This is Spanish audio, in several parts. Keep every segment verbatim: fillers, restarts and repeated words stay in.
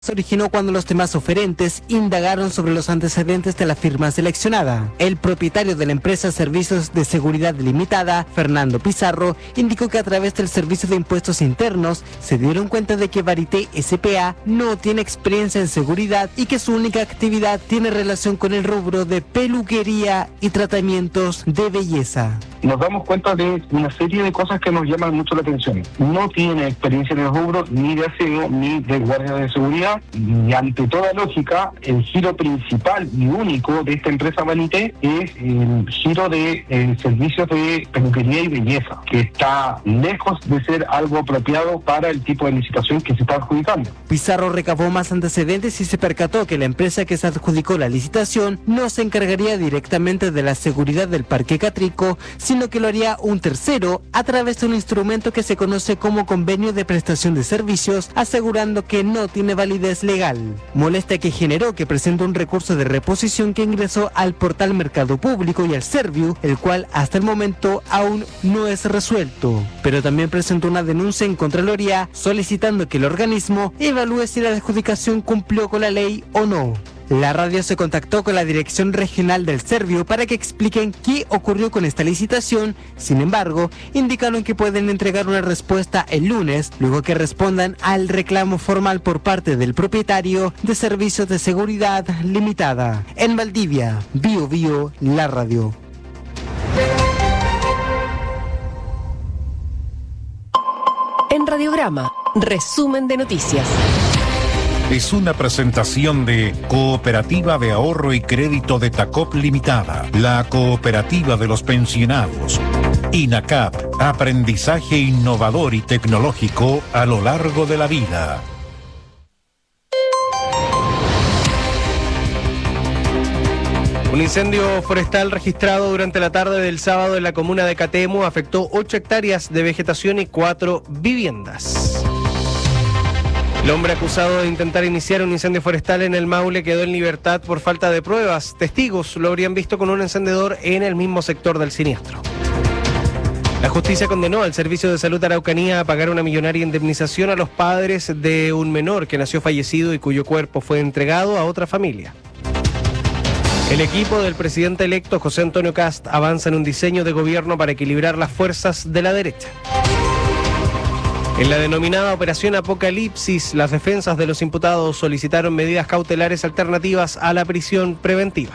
Se originó cuando los demás oferentes indagaron sobre los antecedentes de la firma seleccionada. El propietario de la empresa Servicios de Seguridad Limitada, Fernando Pizarro, indicó que a través del Servicio de Impuestos Internos se dieron cuenta de que Varité S P A no tiene experiencia en seguridad y que su única actividad tiene relación con el rubro de peluquería y tratamientos de belleza. Nos damos cuenta de una serie de cosas que nos llaman mucho la atención. No tiene experiencia en el rubro ni de aseo ni de guardia de seguridad. Y ante toda lógica, el giro principal y único de esta empresa Varité es el giro de eh, servicios de peluquería y belleza, que está lejos de ser algo apropiado para el tipo de licitación que se está adjudicando. Pizarro recabó más antecedentes y se percató que la empresa que se adjudicó la licitación no se encargaría directamente de la seguridad del Parque Catrico, sino que lo haría un tercero a través de un instrumento que se conoce como convenio de prestación de servicios, asegurando que no tiene validez legal. Molestia que generó que presentó un recurso de reposición que ingresó al portal Mercado Público y al Serviu, el cual hasta el momento aún no es resuelto. Pero también presentó una denuncia en Contraloría solicitando que el organismo evalúe si la adjudicación cumplió con la ley o no. La radio se contactó con la Dirección Regional del Serviu para que expliquen qué ocurrió con esta licitación. Sin embargo, indicaron que pueden entregar una respuesta el lunes, luego que respondan al reclamo formal por parte del propietario de Servicios de Seguridad Limitada. En Valdivia, Bio Bio, la radio. En Radiograma, resumen de noticias. Es una presentación de Cooperativa de Ahorro y Crédito de Tacop Limitada, la cooperativa de los pensionados. INACAP, aprendizaje innovador y tecnológico a lo largo de la vida. Un incendio forestal registrado durante la tarde del sábado en la comuna de Catemo afectó ocho hectáreas de vegetación y cuatro viviendas. El hombre acusado de intentar iniciar un incendio forestal en el Maule quedó en libertad por falta de pruebas. Testigos lo habrían visto con un encendedor en el mismo sector del siniestro. La justicia condenó al Servicio de Salud Araucanía a pagar una millonaria indemnización a los padres de un menor que nació fallecido y cuyo cuerpo fue entregado a otra familia. El equipo del presidente electo José Antonio Kast avanza en un diseño de gobierno para equilibrar las fuerzas de la derecha. En la denominada Operación Apocalipsis, las defensas de los imputados solicitaron medidas cautelares alternativas a la prisión preventiva.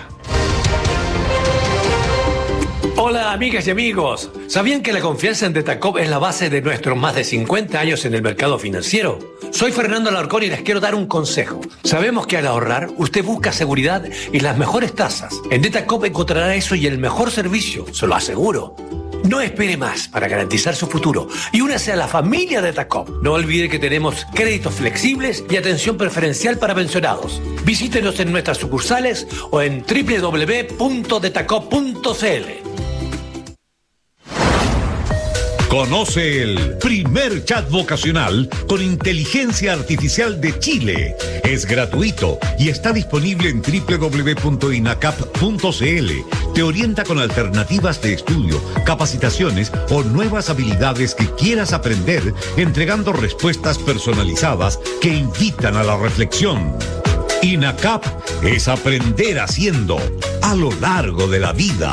Hola amigas y amigos, ¿sabían que la confianza en Detacop es la base de nuestros más de cincuenta años en el mercado financiero? Soy Fernando Alarcón y les quiero dar un consejo. Sabemos que al ahorrar usted busca seguridad y las mejores tasas. En Detacop encontrará eso y el mejor servicio, se lo aseguro. No espere más para garantizar su futuro y únase a la familia de Detacop. No olvide que tenemos créditos flexibles y atención preferencial para pensionados. Visítenos en nuestras sucursales o en doble u doble u doble u punto detacop punto c l. Conoce el primer chat vocacional con inteligencia artificial de Chile. Es gratuito y está disponible en doble u doble u doble u punto inacap punto c l. Te orienta con alternativas de estudio, capacitaciones o nuevas habilidades que quieras aprender, entregando respuestas personalizadas que invitan a la reflexión. INACAP es aprender haciendo a lo largo de la vida.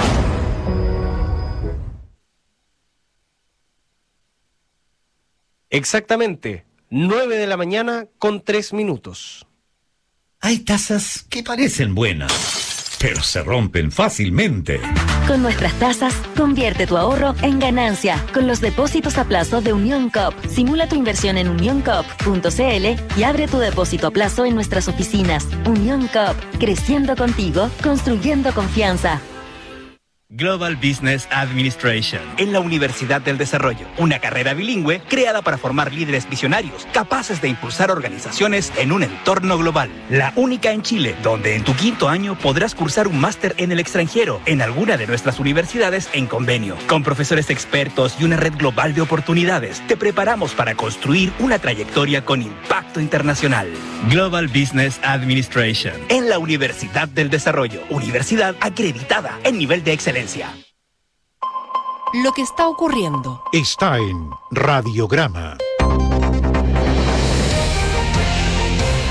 Exactamente, nueve de la mañana con tres minutos. Hay tasas que parecen buenas, pero se rompen fácilmente. Con nuestras tasas, convierte tu ahorro en ganancia con los depósitos a plazo de Unión Coop. Simula tu inversión en unión coop punto c l y abre tu depósito a plazo en nuestras oficinas. Unión Coop, creciendo contigo, construyendo confianza. Global Business Administration en la Universidad del Desarrollo, una carrera bilingüe creada para formar líderes visionarios capaces de impulsar organizaciones en un entorno global. La única en Chile, donde en tu quinto año podrás cursar un máster en el extranjero en alguna de nuestras universidades en convenio. Con profesores expertos y una red global de oportunidades, te preparamos para construir una trayectoria con impacto internacional. Global Business Administration en la Universidad del Desarrollo, universidad acreditada en nivel de excelencia. Lo que está ocurriendo Está en Radiograma.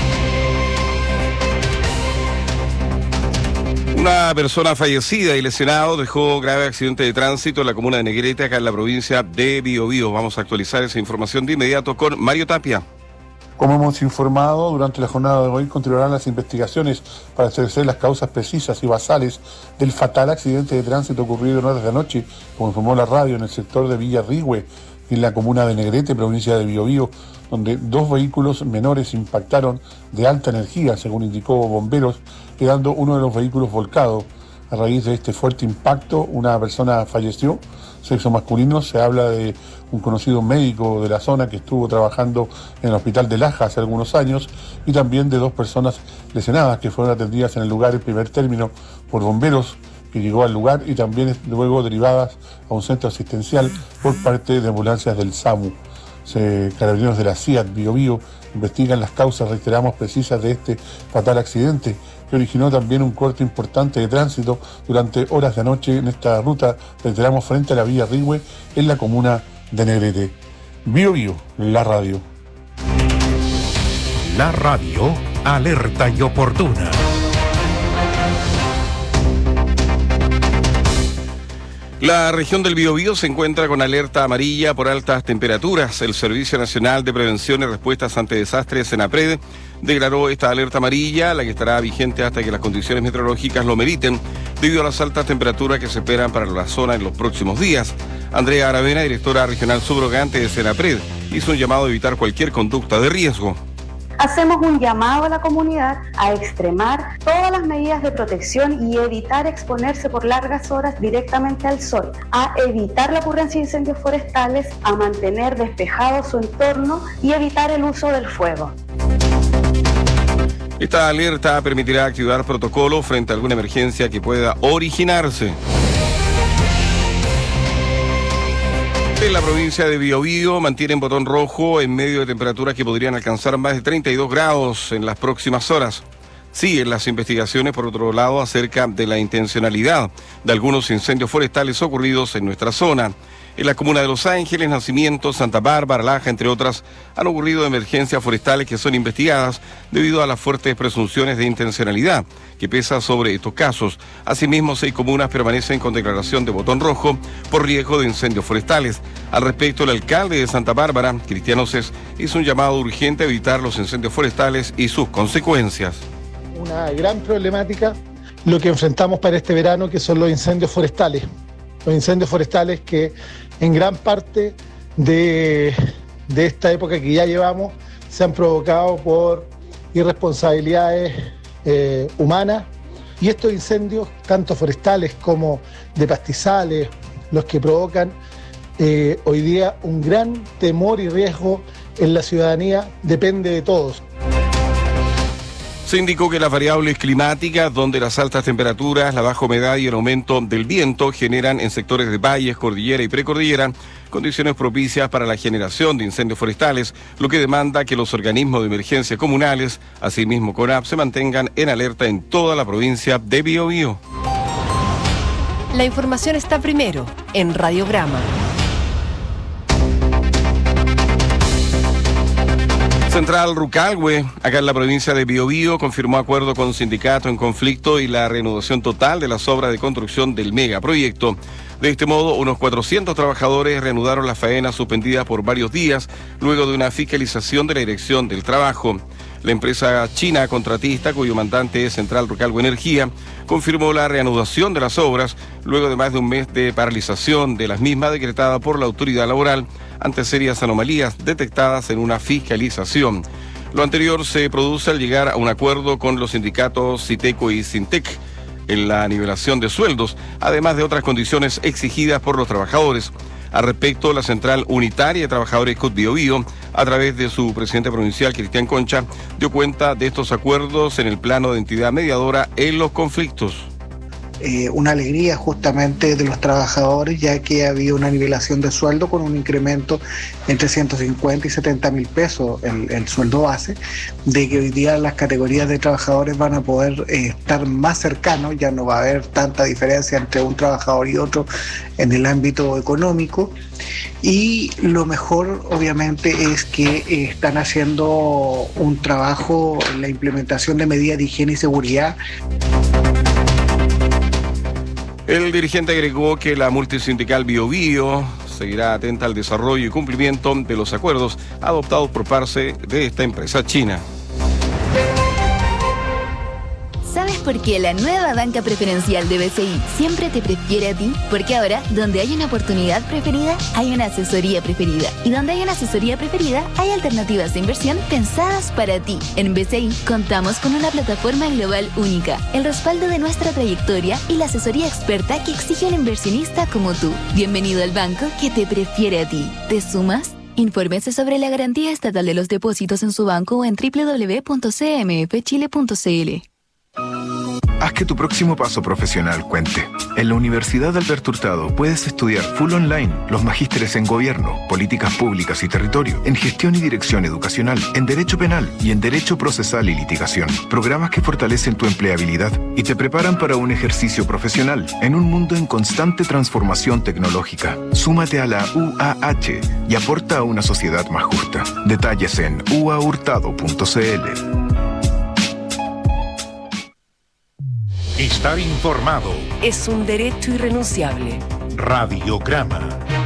Una persona fallecida y lesionado dejó grave accidente de tránsito en la comuna de Negrete, acá en la provincia de Biobío. Vamos a actualizar esa información de inmediato con Mario Tapia. Como hemos informado, durante la jornada de hoy continuarán las investigaciones para establecer las causas precisas y basales del fatal accidente de tránsito ocurrido en horas de anoche, como informó la radio, en el sector de Villa Rigüe, en la comuna de Negrete, provincia de Biobío, donde dos vehículos menores impactaron de alta energía, según indicó bomberos, quedando uno de los vehículos volcado. A raíz de este fuerte impacto, una persona falleció, sexo masculino. Se habla de un conocido médico de la zona que estuvo trabajando en el hospital de Laja hace algunos años, y también de dos personas lesionadas que fueron atendidas en el lugar en primer término por bomberos, que llegó al lugar, y también luego derivadas a un centro asistencial por parte de ambulancias del SAMU. Se, carabineros de la CIAT Biobío investigan las causas, reiteramos, precisas de este fatal accidente, que originó también un corte importante de tránsito durante horas de anoche en esta ruta, reiteramos, frente a la Villa Rigüe, en la comuna de Negrete. Biobío, la radio. La radio, alerta y oportuna. La región del Biobío se encuentra con alerta amarilla por altas temperaturas. El Servicio Nacional de Prevención y Respuestas ante Desastres, SENAPRED, declaró esta alerta amarilla, la que estará vigente hasta que las condiciones meteorológicas lo meriten, debido a las altas temperaturas que se esperan para la zona en los próximos días. Andrea Aravena, directora regional subrogante de SENAPRED, hizo un llamado a evitar cualquier conducta de riesgo. Hacemos un llamado a la comunidad a extremar todas las medidas de protección y evitar exponerse por largas horas directamente al sol, a evitar la ocurrencia de incendios forestales, a mantener despejado su entorno y evitar el uso del fuego. Esta alerta permitirá activar protocolos frente a alguna emergencia que pueda originarse. En la provincia de Biobío mantienen botón rojo en medio de temperaturas que podrían alcanzar más de treinta y dos grados en las próximas horas. Siguen las investigaciones, por otro lado, acerca de la intencionalidad de algunos incendios forestales ocurridos en nuestra zona. En la comuna de Los Ángeles, Nacimiento, Santa Bárbara, Laja, entre otras, han ocurrido emergencias forestales que son investigadas debido a las fuertes presunciones de intencionalidad que pesa sobre estos casos. Asimismo, seis comunas permanecen con declaración de botón rojo por riesgo de incendios forestales. Al respecto, el alcalde de Santa Bárbara, Cristiano Cés, hizo un llamado urgente a evitar los incendios forestales y sus consecuencias. Una gran problemática lo que enfrentamos para este verano, que son los incendios forestales. Los incendios forestales que en gran parte de, de esta época que ya llevamos se han provocado por irresponsabilidades eh, humanas, y estos incendios, tanto forestales como de pastizales, los que provocan eh, hoy día un gran temor y riesgo en la ciudadanía, depende de todos. Se indicó que las variables climáticas, donde las altas temperaturas, la baja humedad y el aumento del viento generan en sectores de valles, cordillera y precordillera condiciones propicias para la generación de incendios forestales, lo que demanda que los organismos de emergencia comunales, asimismo CONAP, se mantengan en alerta en toda la provincia de Biobío. La información está primero en Radiograma. Central Rucalhue, acá en la provincia de Biobío, confirmó acuerdo con sindicato en conflicto y la reanudación total de las obras de construcción del megaproyecto. De este modo, unos cuatrocientos trabajadores reanudaron las faenas suspendidas por varios días luego de una fiscalización de la Dirección del Trabajo. La empresa china contratista, cuyo mandante es Central Rucalhue Energía, confirmó la reanudación de las obras luego de más de un mes de paralización de las mismas decretada por la autoridad laboral ante serias anomalías detectadas en una fiscalización. Lo anterior se produce al llegar a un acuerdo con los sindicatos Citeco y Sintec en la nivelación de sueldos, además de otras condiciones exigidas por los trabajadores. Al respecto, la Central Unitaria de Trabajadores C U T Biobío, a través de su presidente provincial, Cristian Concha, dio cuenta de estos acuerdos en el plano de entidad mediadora en los conflictos. Eh, una alegría justamente de los trabajadores, ya que había una nivelación de sueldo con un incremento entre ciento cincuenta y setenta mil pesos el, el sueldo base, de que hoy día las categorías de trabajadores van a poder eh, estar más cercanos, ya no va a haber tanta diferencia entre un trabajador y otro en el ámbito económico. Y lo mejor obviamente es que eh, están haciendo un trabajo en la implementación de medidas de higiene y seguridad. El dirigente agregó que la multisindical Biobío seguirá atenta al desarrollo y cumplimiento de los acuerdos adoptados por parte de esta empresa china. ¿Sabes por qué la nueva banca preferencial de B C I siempre te prefiere a ti? Porque ahora, donde hay una oportunidad preferida, hay una asesoría preferida. Y donde hay una asesoría preferida, hay alternativas de inversión pensadas para ti. En B C I contamos con una plataforma global única, el respaldo de nuestra trayectoria y la asesoría experta que exige un inversionista como tú. Bienvenido al banco que te prefiere a ti. ¿Te sumas? Infórmese sobre la garantía estatal de los depósitos en su banco o en doble u doble u doble u punto c m f chile punto c l. Haz que tu próximo paso profesional cuente. En la Universidad Alberto Hurtado puedes estudiar full online los magísteres en Gobierno, Políticas Públicas y Territorio, en Gestión y Dirección Educacional, en Derecho Penal y en Derecho Procesal y Litigación. Programas que fortalecen tu empleabilidad y te preparan para un ejercicio profesional en un mundo en constante transformación tecnológica. Súmate a la U A H y aporta a una sociedad más justa. Detalles en u a hurtado punto c l. Estar informado es un derecho irrenunciable. Radiograma.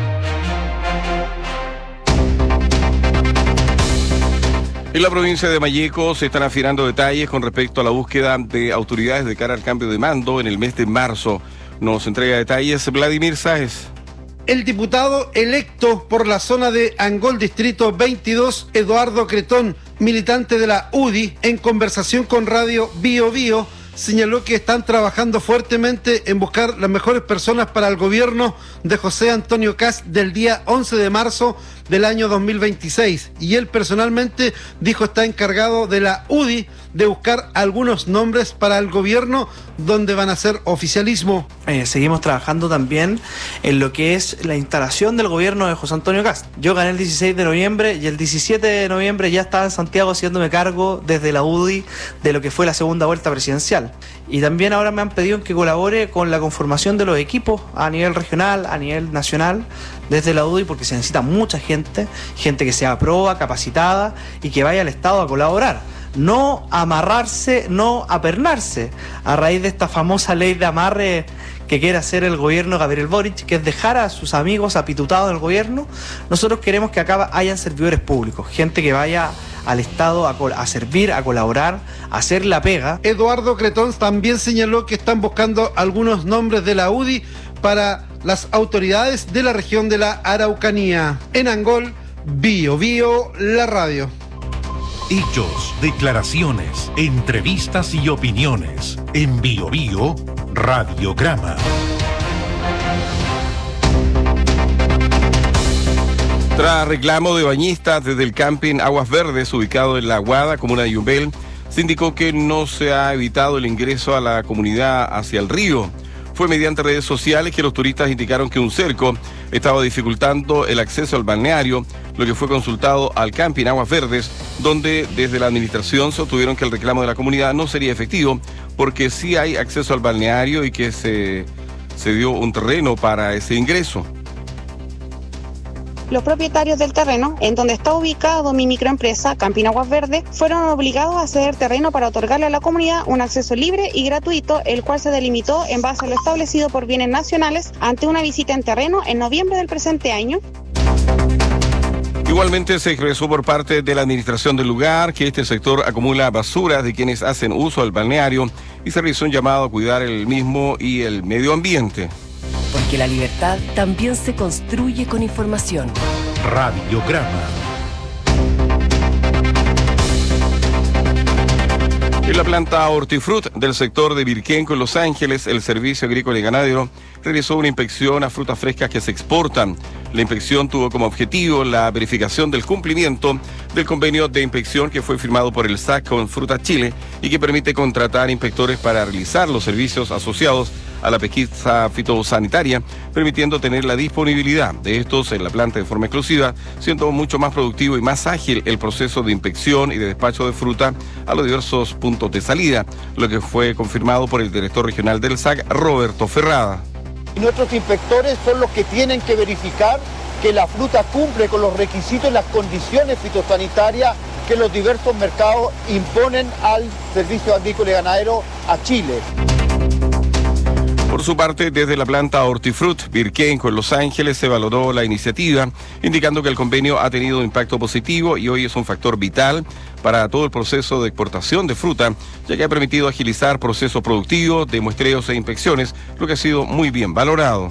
En la provincia de Malleco se están afinando detalles con respecto a la búsqueda de autoridades de cara al cambio de mando en el mes de marzo. Nos entrega detalles Vladimir Sáez. El diputado electo por la zona de Angol Distrito veintidós, Eduardo Cretón, militante de la U D I, en conversación con Radio Bio Bio, señaló que están trabajando fuertemente en buscar las mejores personas para el gobierno de José Antonio Kast del día once de marzo del año dos mil veintiséis. Y él personalmente dijo está encargado de la U D I de buscar algunos nombres para el gobierno donde van a hacer oficialismo. Eh, seguimos trabajando también en lo que es la instalación del gobierno de José Antonio Kast. Yo gané el dieciséis de noviembre y el diecisiete de noviembre ya estaba en Santiago haciéndome cargo desde la U D I de lo que fue la segunda vuelta presidencial. Y también ahora me han pedido que colabore con la conformación de los equipos a nivel regional, a nivel nacional, desde la U D I, porque se necesita mucha gente, gente que sea proba, capacitada y que vaya al Estado a colaborar. No amarrarse, no apernarse, a raíz de esta famosa ley de amarre que quiere hacer el gobierno Gabriel Boric, que es dejar a sus amigos apitutados del gobierno. Nosotros queremos que acá hayan servidores públicos, gente que vaya al Estado a, a servir, a colaborar, a hacer la pega. Eduardo Cretón también señaló que están buscando algunos nombres de la U D I para las autoridades de la región de la Araucanía. En Angol, Bio Bio, la radio. Hechos, declaraciones, entrevistas y opiniones. En Bio Bio, Radiograma. Tras reclamo de bañistas desde el camping Aguas Verdes, ubicado en La Aguada, comuna de Yumbel, se indicó que no se ha evitado el ingreso a la comunidad hacia el río. Fue mediante redes sociales que los turistas indicaron que un cerco estaba dificultando el acceso al balneario, lo que fue consultado al camping Aguas Verdes, donde desde la administración sostuvieron que el reclamo de la comunidad no sería efectivo, porque sí hay acceso al balneario y que se, se dio un terreno para ese ingreso. Los propietarios del terreno, en donde está ubicado mi microempresa, Camping Aguas Verdes, fueron obligados a ceder terreno para otorgarle a la comunidad un acceso libre y gratuito, el cual se delimitó en base a lo establecido por bienes nacionales ante una visita en terreno en noviembre del presente año. Igualmente se expresó por parte de la administración del lugar que este sector acumula basuras de quienes hacen uso del balneario y se realizó un llamado a cuidar el mismo y el medio ambiente. Porque la libertad también se construye con información. Radiograma. En la planta Hortifruit del sector de Virquenco, en Los Ángeles, el Servicio Agrícola y Ganadero realizó una inspección a frutas frescas que se exportan. La inspección tuvo como objetivo la verificación del cumplimiento del convenio de inspección que fue firmado por el S A C con Fruta Chile y que permite contratar inspectores para realizar los servicios asociados a la pesquisa fitosanitaria, permitiendo tener la disponibilidad de estos en la planta de forma exclusiva, siendo mucho más productivo y más ágil el proceso de inspección y de despacho de fruta a los diversos puntos de salida, lo que fue confirmado por el director regional del S A C, Roberto Ferrada. Nuestros inspectores son los que tienen que verificar que la fruta cumple con los requisitos y las condiciones fitosanitarias que los diversos mercados imponen al Servicio Agrícola y Ganadero a Chile. Por su parte, desde la planta Hortifruit Birkenco en Los Ángeles se valoró la iniciativa, indicando que el convenio ha tenido un impacto positivo y hoy es un factor vital para todo el proceso de exportación de fruta, ya que ha permitido agilizar procesos productivos, de muestreos e inspecciones, lo que ha sido muy bien valorado.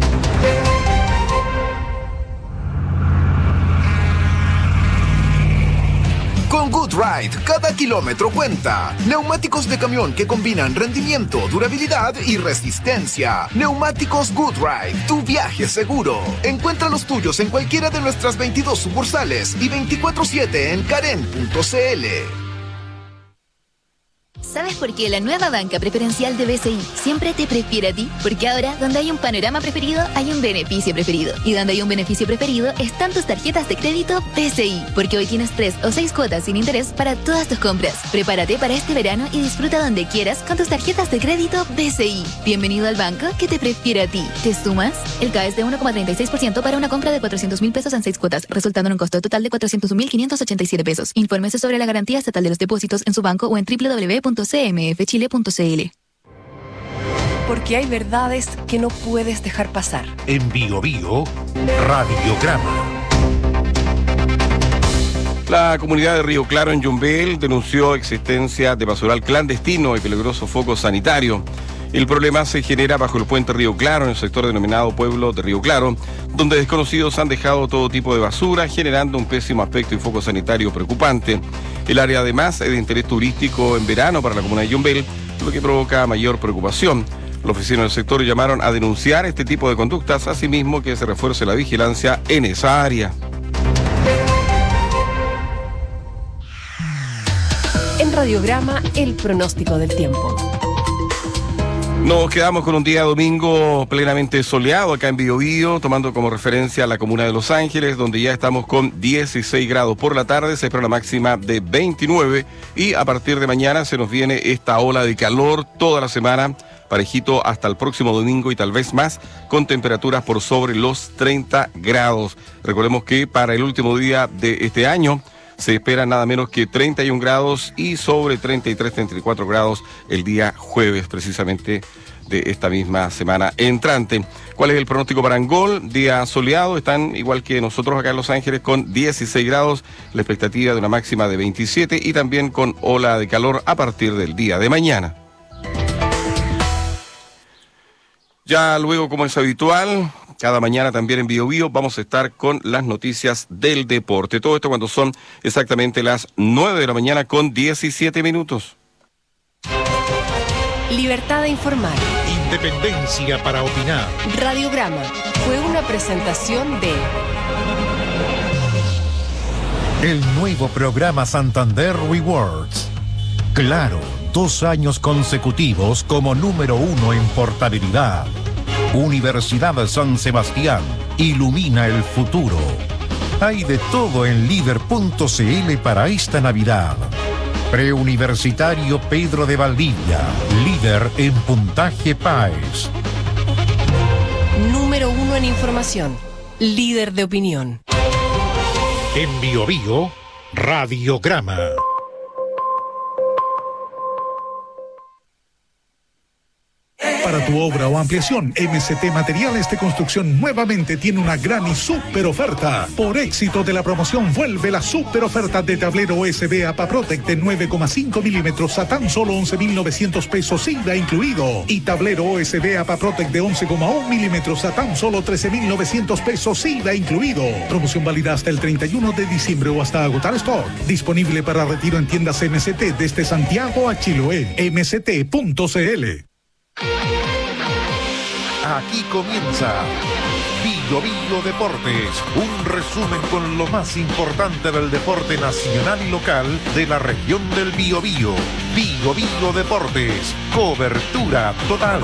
Con GoodRide, cada kilómetro cuenta. Neumáticos de camión que combinan rendimiento, durabilidad y resistencia. Neumáticos GoodRide, tu viaje seguro. Encuentra los tuyos en cualquiera de nuestras veintidós sucursales y veinticuatro siete en karen punto cl. ¿Sabes por qué la nueva banca preferencial de B C I siempre te prefiere a ti? Porque ahora, donde hay un panorama preferido, hay un beneficio preferido. Y donde hay un beneficio preferido, están tus tarjetas de crédito B C I. Porque hoy tienes tres o seis cuotas sin interés para todas tus compras. Prepárate para este verano y disfruta donde quieras con tus tarjetas de crédito B C I. Bienvenido al banco que te prefiere a ti. ¿Te sumas? El C A E es de uno coma treinta y seis por ciento para una compra de cuatrocientos mil pesos en seis cuotas, resultando en un costo total de cuatrocientos un mil quinientos ochenta y siete pesos. Infórmese sobre la garantía estatal de los depósitos en su banco o en doble u doble u doble u punto c m f chile punto c l. Porque hay verdades que no puedes dejar pasar. En Bio Bio, Radiograma. La comunidad de Río Claro en Yumbel denunció existencia de basural clandestino y peligroso foco sanitario. El problema se genera bajo el puente Río Claro, en el sector denominado Pueblo de Río Claro, donde desconocidos han dejado todo tipo de basura, generando un pésimo aspecto y foco sanitario preocupante. El área además es de interés turístico en verano para la comuna de Yumbel, lo que provoca mayor preocupación. Los vecinos del sector llamaron a denunciar este tipo de conductas, asimismo que se refuerce la vigilancia en esa área. En Radiograma, el pronóstico del tiempo. Nos quedamos con un día domingo plenamente soleado acá en Bio Bio, tomando como referencia la comuna de Los Ángeles, donde ya estamos con dieciséis grados por la tarde, se espera una máxima de veintinueve y a partir de mañana se nos viene esta ola de calor toda la semana, parejito hasta el próximo domingo y tal vez más, con temperaturas por sobre los treinta grados. Recordemos que para el último día de este año se espera nada menos que treinta y un grados y sobre treinta y tres, treinta y cuatro grados el día jueves, precisamente de esta misma semana entrante. ¿Cuál es el pronóstico para Angol? Día soleado, están igual que nosotros acá en Los Ángeles con dieciséis grados, la expectativa de una máxima de veintisiete y también con ola de calor a partir del día de mañana. Ya luego, como es habitual, cada mañana también en Bio Bio vamos a estar con las noticias del deporte. Todo esto cuando son exactamente las nueve de la mañana con diecisiete minutos. Libertad de informar. Independencia para opinar. Radiograma fue una presentación de... El nuevo programa Santander Rewards. Claro, dos años consecutivos como número uno en portabilidad. Universidad de San Sebastián, ilumina el futuro. Hay de todo en líder punto c l para esta Navidad. Preuniversitario Pedro de Valdivia, líder en puntaje P A E S. Número uno en información, líder de opinión. En Bio Bio, Radiograma. Para tu obra o ampliación, M C T Materiales de Construcción nuevamente tiene una gran y súper oferta. Por éxito de la promoción, vuelve la súper oferta de tablero U S B APAPROTEC de nueve coma cinco milímetros a tan solo once mil novecientos pesos I V A incluido. Y tablero U S B APAPROTEC de once coma uno milímetros a tan solo trece mil novecientos pesos I V A incluido. Promoción válida hasta el treinta y uno de diciembre o hasta agotar stock. Disponible para retiro en tiendas M C T desde Santiago a Chiloé. m c t punto c l. Aquí comienza Bio Bio Deportes, un resumen con lo más importante del deporte nacional y local de la región del Biobío. Bio Bio Deportes, cobertura total.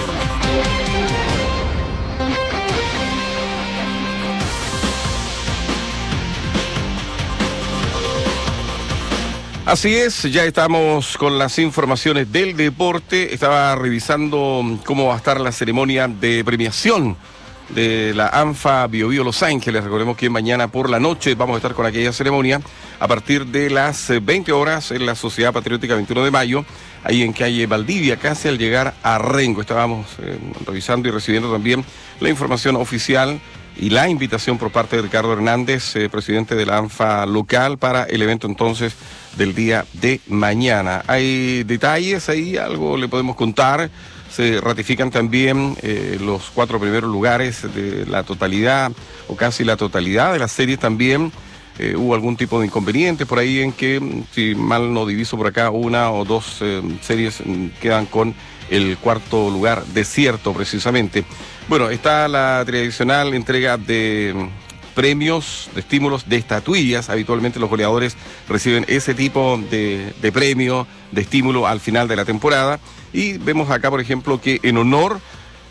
Así es, ya estamos con las informaciones del deporte. Estaba revisando cómo va a estar la ceremonia de premiación de la ANFA Bio Bio Los Ángeles. Recordemos que mañana por la noche vamos a estar con aquella ceremonia a partir de las veinte horas en la Sociedad Patriótica veintiuno de mayo. ahí en calle Valdivia, casi al llegar a Rengo. Estábamos eh, revisando y recibiendo también la información oficial y la invitación por parte de Ricardo Hernández, eh, presidente de la ANFA local, para el evento entonces del día de mañana. Hay detalles ahí, algo le podemos contar. Se ratifican también eh, los cuatro primeros lugares de la totalidad o casi la totalidad de las series también. Eh, hubo algún tipo de inconveniente por ahí en que, si mal no diviso por acá, una o dos eh, series quedan con el cuarto lugar desierto precisamente. Bueno, está la tradicional entrega de premios, de estímulos, de estatuillas. Habitualmente los goleadores reciben ese tipo de, de premio, de estímulo al final de la temporada. Y vemos acá, por ejemplo, que en honor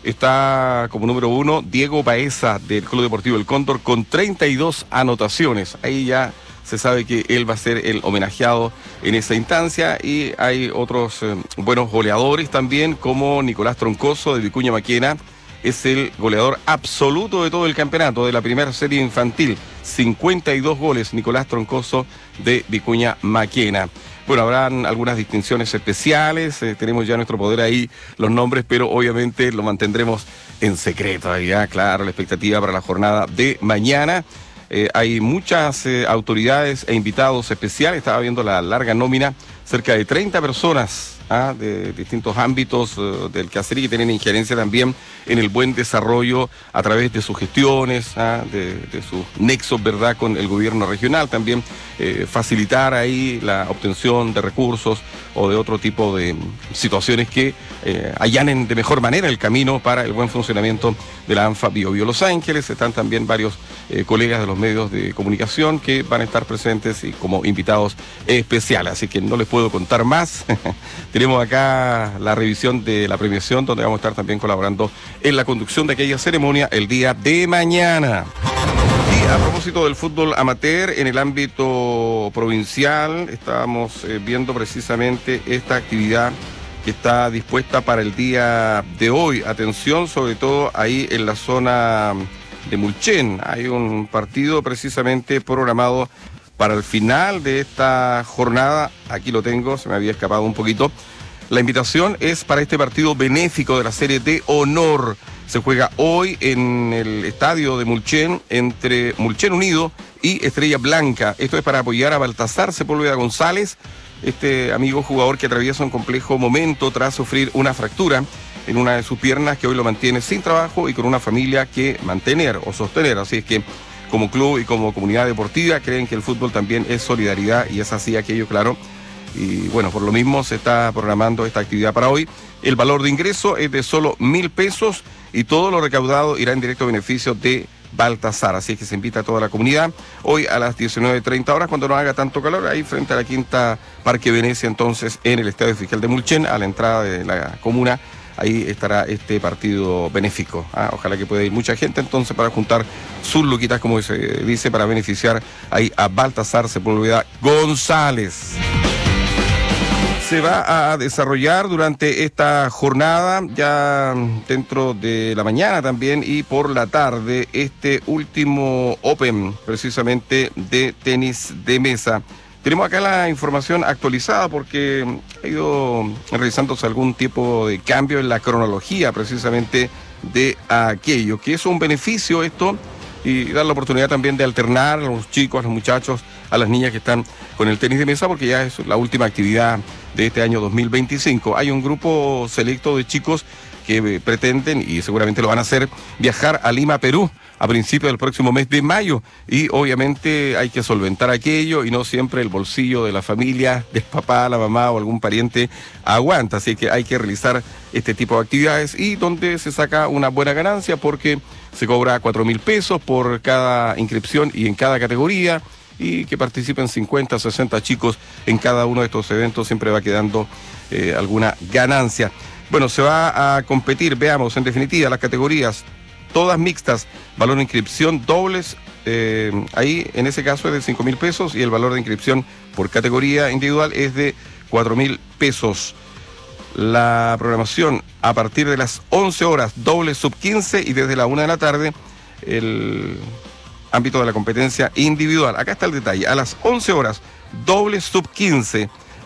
está como número uno Diego Baeza del Club Deportivo El Cóndor con treinta y dos anotaciones. Ahí ya se sabe que él va a ser el homenajeado en esa instancia, y hay otros eh, buenos goleadores también, como Nicolás Troncoso de Vicuña Maquena. Es el goleador absoluto de todo el campeonato de la primera serie infantil. cincuenta y dos goles, Nicolás Troncoso de Vicuña Maquena. Bueno, habrán algunas distinciones especiales, eh, tenemos ya en nuestro poder ahí los nombres, pero obviamente lo mantendremos en secreto. Ya, claro, la expectativa para la jornada de mañana. Eh, hay muchas eh, autoridades e invitados especiales. Estaba viendo la larga nómina, cerca de treinta personas ¿ah? de distintos ámbitos uh, del quehacer, y que tienen injerencia también en el buen desarrollo a través de sus gestiones, ¿ah? de, de sus nexos, ¿verdad?, con el gobierno regional. También eh, facilitar ahí la obtención de recursos o de otro tipo de situaciones que eh, allanen de mejor manera el camino para el buen funcionamiento de la ANFA Bio Bio Los Ángeles. Están también varios eh, colegas de los medios de comunicación que van a estar presentes y como invitados especiales, así que no les puedo contar más. Tenemos acá la revisión de la premiación, donde vamos a estar también colaborando en la conducción de aquella ceremonia el día de mañana. Y a propósito del fútbol amateur, en el ámbito provincial, estábamos eh, viendo precisamente esta actividad que está dispuesta para el día de hoy. Atención, sobre todo ahí en la zona de Mulchen. Hay un partido precisamente programado para el final de esta jornada. Aquí lo tengo, se me había escapado un poquito. La invitación es para este partido benéfico de la serie de honor. Se juega hoy en el estadio de Mulchen entre Mulchen Unido y Estrella Blanca. Esto es para apoyar a Baltasar Sepúlveda González, este amigo jugador que atraviesa un complejo momento tras sufrir una fractura en una de sus piernas, que hoy lo mantiene sin trabajo y con una familia que mantener o sostener. Así es que como club y como comunidad deportiva creen que el fútbol también es solidaridad, y es así aquello, claro. Y bueno, por lo mismo se está programando esta actividad para hoy. El valor de ingreso es de solo mil pesos y todo lo recaudado irá en directo beneficio de Baltasar. Así es que se invita a toda la comunidad hoy a las diecinueve treinta horas, cuando no haga tanto calor, ahí frente a la Quinta Parque Venecia, entonces en el Estadio Fiscal de Mulchen, a la entrada de la comuna. Ahí estará este partido benéfico. ¿ah? Ojalá que pueda ir mucha gente entonces para juntar sus luquitas, como se dice, para beneficiar ahí a Baltasar Sepúlveda González. Se va a desarrollar durante esta jornada, ya dentro de la mañana también y por la tarde, este último Open, precisamente de tenis de mesa. Tenemos acá la información actualizada porque ha ido realizándose algún tipo de cambio en la cronología precisamente de aquello, que es un beneficio esto, y dar la oportunidad también de alternar a los chicos, a los muchachos, a las niñas que están con el tenis de mesa, porque ya es la última actividad de este año dos mil veinticinco. Hay un grupo selecto de chicos que pretenden, y seguramente lo van a hacer, viajar a Lima, Perú, a principios del próximo mes de mayo, y obviamente hay que solventar aquello, y no siempre el bolsillo de la familia, del papá, la mamá o algún pariente aguanta, así que hay que realizar este tipo de actividades, y donde se saca una buena ganancia porque se cobra cuatro mil pesos por cada inscripción y en cada categoría, y que participen cincuenta, sesenta chicos en cada uno de estos eventos, siempre va quedando eh, alguna ganancia. Bueno, se va a competir, veamos, en definitiva, las categorías todas mixtas, valor de inscripción dobles, eh, ahí en ese caso es de cinco mil pesos, y el valor de inscripción por categoría individual es de cuatro mil pesos. La programación a partir de las once horas, doble sub quince, y desde la una de la tarde el ámbito de la competencia individual. Acá está el detalle, a las once horas, doble sub quince,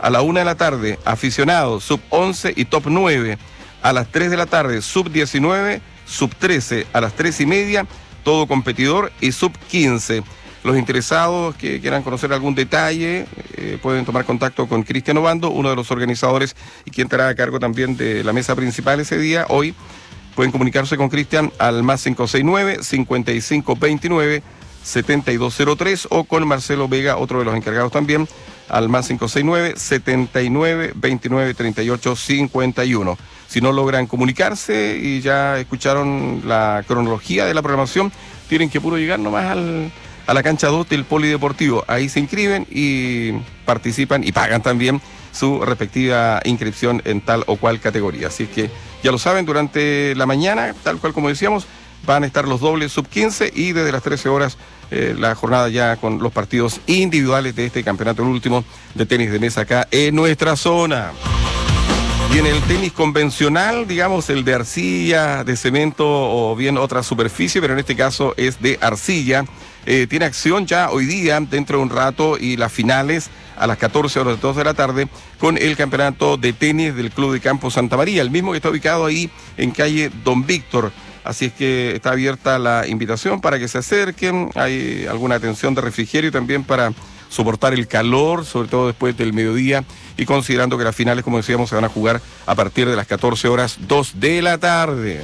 A la una de la tarde, aficionados, sub once y top nueve. A las tres de la tarde, sub diecinueve, sub trece. A las tres y media, todo competidor y sub quince. Los interesados que quieran conocer algún detalle eh, pueden tomar contacto con Cristian Obando, uno de los organizadores y quien estará a cargo también de la mesa principal ese día, hoy. Pueden comunicarse con Cristian al más cinco seis nueve, cincuenta y cinco veintinueve, setenta y dos cero tres o con Marcelo Vega, otro de los encargados también, al más cinco seis nueve, setenta y nueve veintinueve, treinta y ocho cincuenta y uno. Si no logran comunicarse y ya escucharon la cronología de la programación, tienen que puro llegar nomás al, a la cancha dos del Polideportivo. Ahí se inscriben y participan y pagan también su respectiva inscripción en tal o cual categoría. Así que ya lo saben, durante la mañana, tal cual como decíamos, van a estar los dobles sub quince y desde las trece horas eh, la jornada ya con los partidos individuales de este campeonato, el último de tenis de mesa acá en nuestra zona. Y en el tenis convencional, digamos, el de arcilla, de cemento o bien otra superficie, pero en este caso es de arcilla, eh, tiene acción ya hoy día, dentro de un rato, y las finales a las catorce horas de dos de la tarde, con el campeonato de tenis del Club de Campo Santa María, el mismo que está ubicado ahí en calle Don Víctor. Así es que está abierta la invitación para que se acerquen. Hay alguna atención de refrigerio también para soportar el calor, sobre todo después del mediodía, y considerando que las finales, como decíamos, se van a jugar a partir de las catorce horas dos de la tarde.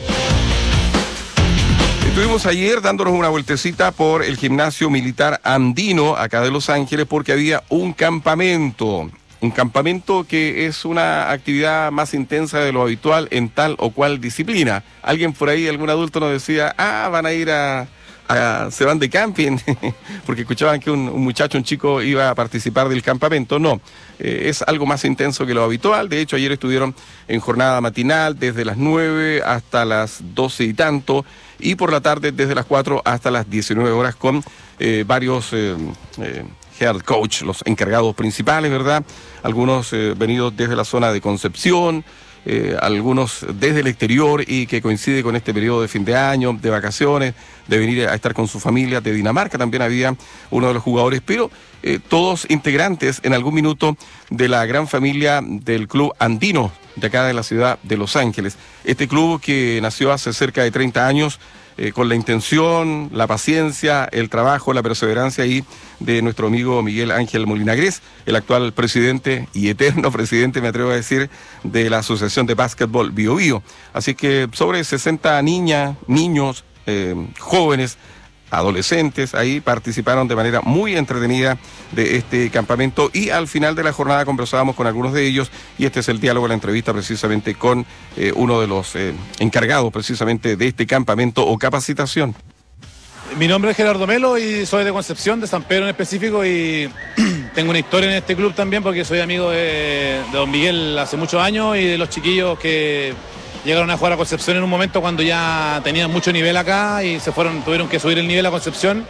Estuvimos ayer dándonos una vueltecita por el gimnasio militar andino acá de Los Ángeles porque había un campamento. Un campamento que es una actividad más intensa de lo habitual en tal o cual disciplina. Alguien por ahí, algún adulto nos decía, ah, van a ir a... a se van de camping, porque escuchaban que un, un muchacho, un chico iba a participar del campamento. No, eh, es algo más intenso que lo habitual. De hecho, ayer estuvieron en jornada matinal desde las nueve hasta las doce y tanto, y por la tarde desde las cuatro hasta las diecinueve horas con eh, varios... Eh, eh, head coach, los encargados principales, ¿verdad? Algunos eh, venidos desde la zona de Concepción, eh, algunos desde el exterior y que coincide con este periodo de fin de año, de vacaciones, de venir a estar con su familia. De Dinamarca también había uno de los jugadores, pero eh, todos integrantes en algún minuto de la gran familia del club andino de acá de la ciudad de Los Ángeles. Este club que nació hace cerca de treinta años, Eh, con la intención, la paciencia, el trabajo, la perseverancia ahí de nuestro amigo Miguel Ángel Molinagrés, el actual presidente y eterno presidente, me atrevo a decir, de la Asociación de Básquetbol Bio Bio. Así que sobre sesenta niñas, niños, eh, jóvenes, adolescentes ahí participaron de manera muy entretenida de este campamento, y al final de la jornada conversábamos con algunos de ellos, y este es el diálogo, la entrevista precisamente con eh, uno de los eh, encargados precisamente de este campamento o capacitación. Mi nombre es Gerardo Melo y soy de Concepción, de San Pedro en específico, y tengo una historia en este club también porque soy amigo de, de don Miguel hace muchos años y de los chiquillos que llegaron a jugar a Concepción en un momento cuando ya tenían mucho nivel acá y se fueron, tuvieron que subir el nivel a Concepción.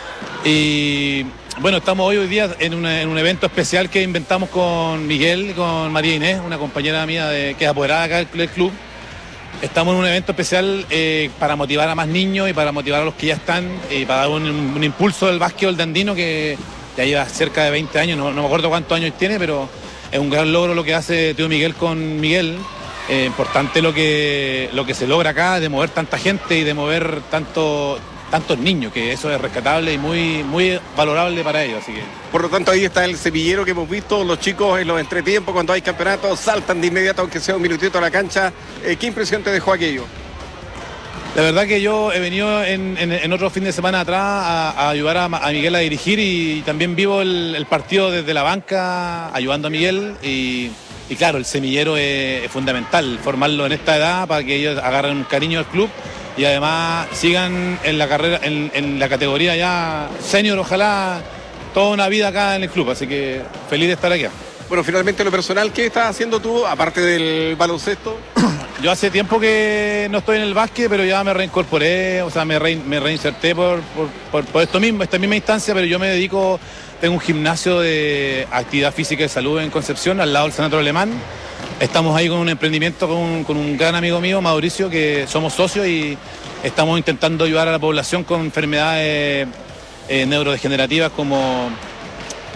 Y bueno, estamos hoy, hoy día en, una, en un evento especial que inventamos con Miguel y con María Inés, una compañera mía de, que es apoderada acá del club. Estamos en un evento especial eh, para motivar a más niños y para motivar a los que ya están y para dar un, un impulso al básquetbol de andino que ya lleva cerca de veinte años, no, no me acuerdo cuántos años tiene, pero es un gran logro lo que hace tío Miguel con Miguel. Eh, importante lo que, lo que se logra acá, de mover tanta gente y de mover tanto, tantos niños, que eso es rescatable y muy, muy valorable para ellos. Así que... Por lo tanto, ahí está el semillero que hemos visto, los chicos en los entretiempos, cuando hay campeonatos, saltan de inmediato, aunque sea un minutito a la cancha. Eh, ¿Qué impresión te dejó aquello? La verdad que yo he venido en, en, en otro fin de semana atrás a, a ayudar a, a Miguel a dirigir, y también vivo el, el partido desde la banca, ayudando a Miguel, y... Y claro, el semillero es, es fundamental, formarlo en esta edad para que ellos agarren un cariño al club y además sigan en la carrera, en, en la categoría ya senior, ojalá toda una vida acá en el club. Así que feliz de estar aquí. Bueno, finalmente lo personal, ¿qué estás haciendo tú, aparte del baloncesto? Yo hace tiempo que no estoy en el básquet, pero ya me reincorporé, o sea, me, re, me reinserté por, por, por, por esto mismo, esta misma instancia, pero yo me dedico... Tengo un gimnasio de actividad física y salud en Concepción, al lado del Sanatorio Alemán. Estamos ahí con un emprendimiento con un, con un gran amigo mío, Mauricio, que somos socios y estamos intentando ayudar a la población con enfermedades eh, neurodegenerativas como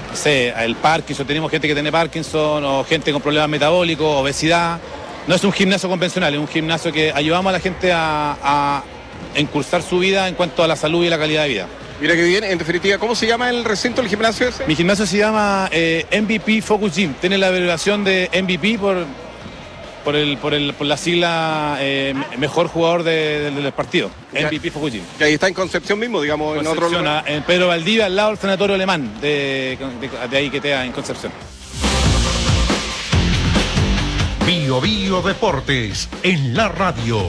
no sé, el Parkinson, tenemos gente que tiene Parkinson, o gente con problemas metabólicos, obesidad. No es un gimnasio convencional, es un gimnasio que ayudamos a la gente a, a encursar su vida en cuanto a la salud y la calidad de vida. Mira que bien, en definitiva, ¿cómo se llama el recinto, el gimnasio ese? Mi gimnasio se llama eh, M V P Focus Gym, tiene la abreviación de M V P por, por, el, por, el, por la sigla eh, mejor jugador de, de, del partido, M V P Focus Gym. Que ahí está en Concepción mismo, digamos, Concepción, en otro lugar. En Pedro Valdivia, al lado del sanatorio alemán, de, de, de ahí que te da en Concepción. Bio Bio Deportes en la radio.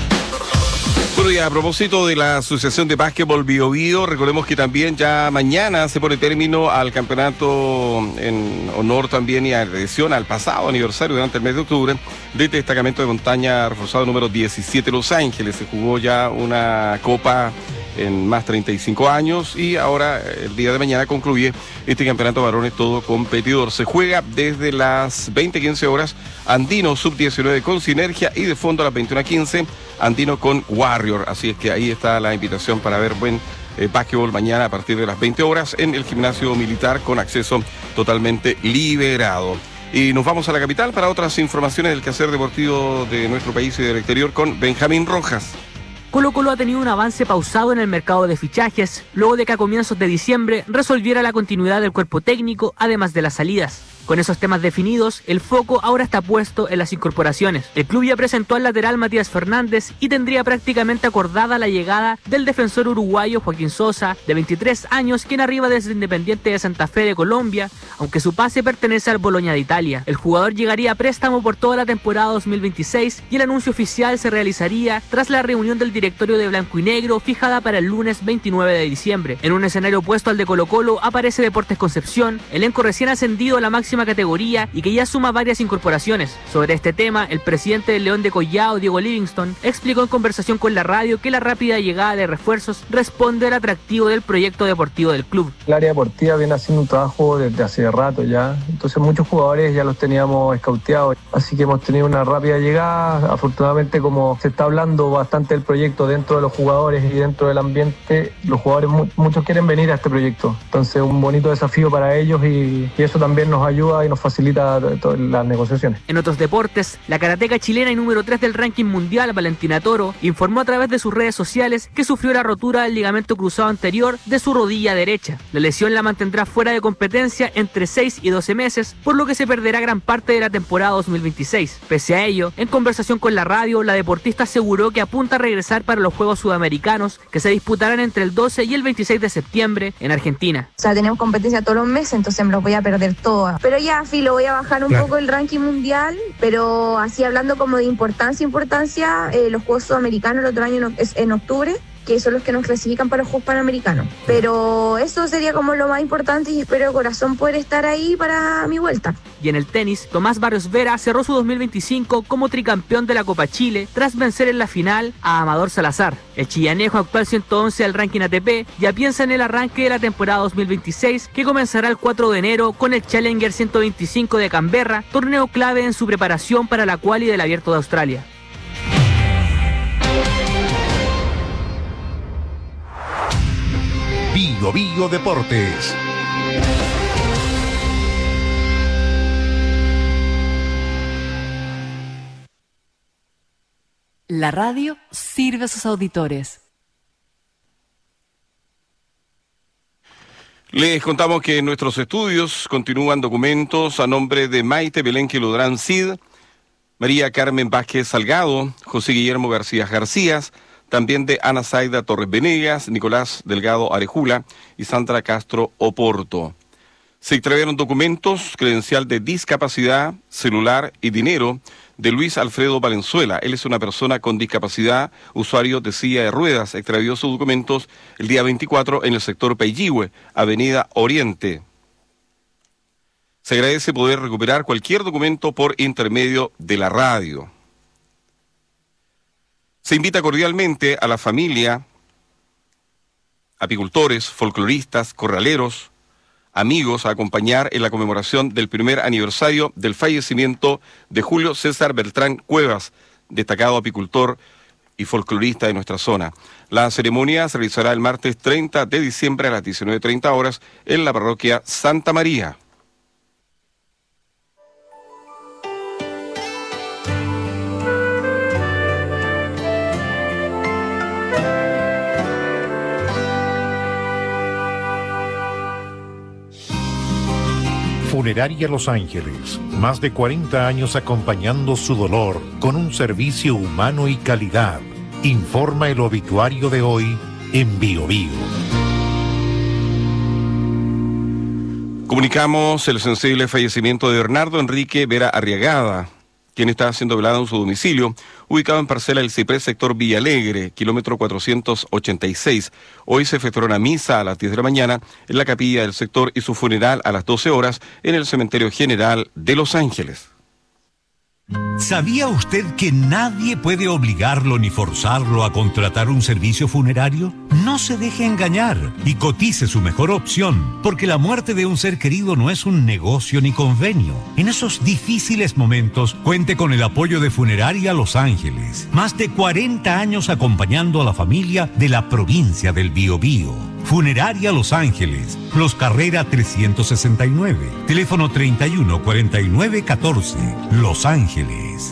Bueno, y a propósito de la Asociación de Básquetbol Bio Bio, recordemos que también ya mañana se pone término al campeonato en honor también y adhesión al pasado aniversario durante el mes de octubre de este destacamento de montaña reforzado número diecisiete Los Ángeles. Se jugó ya una copa en más treinta y cinco años y ahora el día de mañana concluye este campeonato de varones todo competidor. Se juega desde las veinte quince horas Andino sub diecinueve con Sinergia y de fondo a las veintiuna quince Andino con Warrior. Así es que ahí está la invitación para ver buen eh, básquetbol mañana a partir de las veinte horas en el gimnasio militar con acceso totalmente liberado. Y nos vamos a la capital para otras informaciones del quehacer deportivo de nuestro país y del exterior con Benjamín Rojas. Colo-Colo ha tenido un avance pausado en el mercado de fichajes, luego de que a comienzos de diciembre resolviera la continuidad del cuerpo técnico, además de las salidas. Con esos temas definidos, el foco ahora está puesto en las incorporaciones. El club ya presentó al lateral Matías Fernández y tendría prácticamente acordada la llegada del defensor uruguayo Joaquín Sosa, de veintitrés años, quien arriba desde Independiente de Santa Fe de Colombia, aunque su pase pertenece al Bologna de Italia. El jugador llegaría a préstamo por toda la temporada dos mil veintiséis y el anuncio oficial se realizaría tras la reunión del directorio de Blanco y Negro fijada para el lunes veintinueve de diciembre. En un escenario opuesto al de Colo-Colo aparece Deportes Concepción, elenco recién ascendido a la máxima categoría y que ya suma varias incorporaciones. Sobre este tema, el presidente del León de Collao, Diego Livingston, explicó en conversación con la radio que la rápida llegada de refuerzos responde al atractivo del proyecto deportivo del club. El área deportiva viene haciendo un trabajo desde hace rato ya, entonces muchos jugadores ya los teníamos escauteados, así que hemos tenido una rápida llegada. Afortunadamente, como se está hablando bastante del proyecto dentro de los jugadores y dentro del ambiente, los jugadores muchos quieren venir a este proyecto, entonces un bonito desafío para ellos y, y eso también nos ayuda y nos facilita todas las negociaciones. En otros deportes, la karateca chilena y número tres del ranking mundial, Valentina Toro, informó a través de sus redes sociales que sufrió la rotura del ligamento cruzado anterior de su rodilla derecha. La lesión la mantendrá fuera de competencia entre seis y doce meses, por lo que se perderá gran parte de la temporada dos mil veintiséis. Pese a ello, en conversación con la radio, la deportista aseguró que apunta a regresar para los Juegos Sudamericanos, que se disputarán entre el doce y el veintiséis de septiembre en Argentina. O sea, tenemos competencia todos los meses, entonces me los voy a perder todos. Pero ya, filo, voy a bajar un claro. poco el ranking mundial, pero así hablando como de importancia, importancia, eh, los Juegos Sudamericanos el otro año es en octubre, que son los que nos clasifican para los Juegos Panamericanos. Pero eso sería como lo más importante y espero de corazón poder estar ahí para mi vuelta. Y en el tenis, Tomás Barrios Vera cerró su dos mil veinticinco como tricampeón de la Copa Chile tras vencer en la final a Amador Salazar. El chillanejo, actual ciento once del ranking A T P, ya piensa en el arranque de la temporada dos mil veintiséis, que comenzará el cuatro de enero con el Challenger ciento veinticinco de Canberra, torneo clave en su preparación para la quali del Abierto de Australia. Bio Bio Deportes. La radio sirve a sus auditores. Les contamos que en nuestros estudios continúan documentos a nombre de Maite Belén Quilodrán Cid, María Carmen Vázquez Salgado, José Guillermo García Garcías, también de Ana Zaida Torres Venegas, Nicolás Delgado Arejula y Sandra Castro Oporto. Se extraviaron documentos, credencial de discapacidad, celular y dinero de Luis Alfredo Valenzuela. Él es una persona con discapacidad, usuario de silla de ruedas. Extravió sus documentos el día veinticuatro en el sector Peyihue, Avenida Oriente. Se agradece poder recuperar cualquier documento por intermedio de la radio. Se invita cordialmente a la familia, apicultores, folcloristas, corraleros, amigos a acompañar en la conmemoración del primer aniversario del fallecimiento de Julio César Beltrán Cuevas, destacado apicultor y folclorista de nuestra zona. La ceremonia se realizará el martes treinta de diciembre a las diecinueve treinta horas en la parroquia Santa María. Funeraria Los Ángeles, más de cuarenta años acompañando su dolor con un servicio humano y calidad. Informa el obituario de hoy en Bio Bio. Comunicamos el sensible fallecimiento de Bernardo Enrique Vera Arriagada, quien está siendo velado en su domicilio, ubicado en parcela El Ciprés, sector Villalegre, kilómetro cuatrocientos ochenta y seis. Hoy se efectuará una misa a las diez de la mañana en la capilla del sector y su funeral a las doce horas en el Cementerio General de Los Ángeles. ¿Sabía usted que nadie puede obligarlo ni forzarlo a contratar un servicio funerario? No se deje engañar y cotice su mejor opción, porque la muerte de un ser querido no es un negocio ni convenio. En esos difíciles momentos, cuente con el apoyo de Funeraria Los Ángeles. Más de cuarenta años acompañando a la familia de la provincia del Biobío. Funeraria Los Ángeles, Los Carrera trescientos sesenta y nueve, teléfono treinta y uno cuarenta y nueve catorce, Los Ángeles.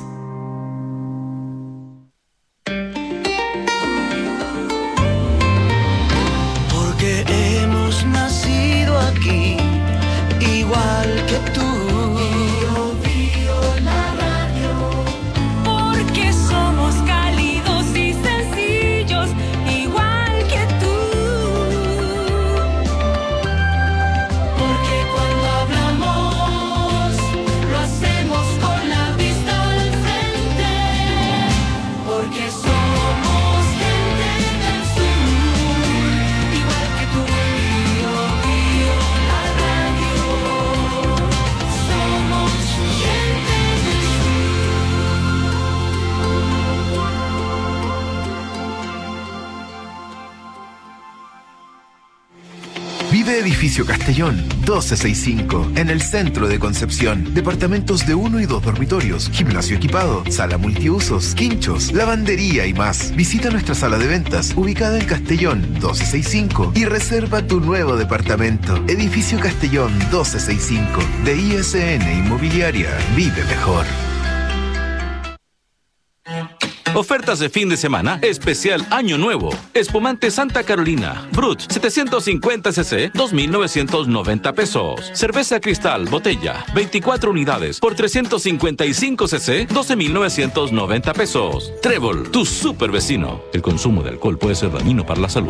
Porque hemos nacido aquí, igual que tú. Bio, Bio, la radio. Porque somos cálidos y sencillos, igual que tú. Porque cuando hablamos, lo hacemos con la vista al frente. Porque somos gente del sur, igual que tú. Bio, Bio, la radio. Somos gente del Vive Edificio Castellón, doce sesenta y cinco, en el centro de Concepción. Departamentos de uno y dos dormitorios, gimnasio equipado, sala multiusos, quinchos, lavandería y más. Visita nuestra sala de ventas, ubicada en Castellón, doce sesenta y cinco, y reserva tu nuevo departamento. Edificio Castellón, doce sesenta y cinco, de I S N Inmobiliaria. Vive mejor. Ofertas de fin de semana, especial Año Nuevo. Espumante Santa Carolina, Brut, setecientos cincuenta centilitros, dos mil novecientos noventa pesos. Cerveza Cristal, botella, veinticuatro unidades, por trescientos cincuenta y cinco centilitros, doce mil novecientos noventa pesos. Trébol, tu super vecino. El consumo de alcohol puede ser dañino para la salud.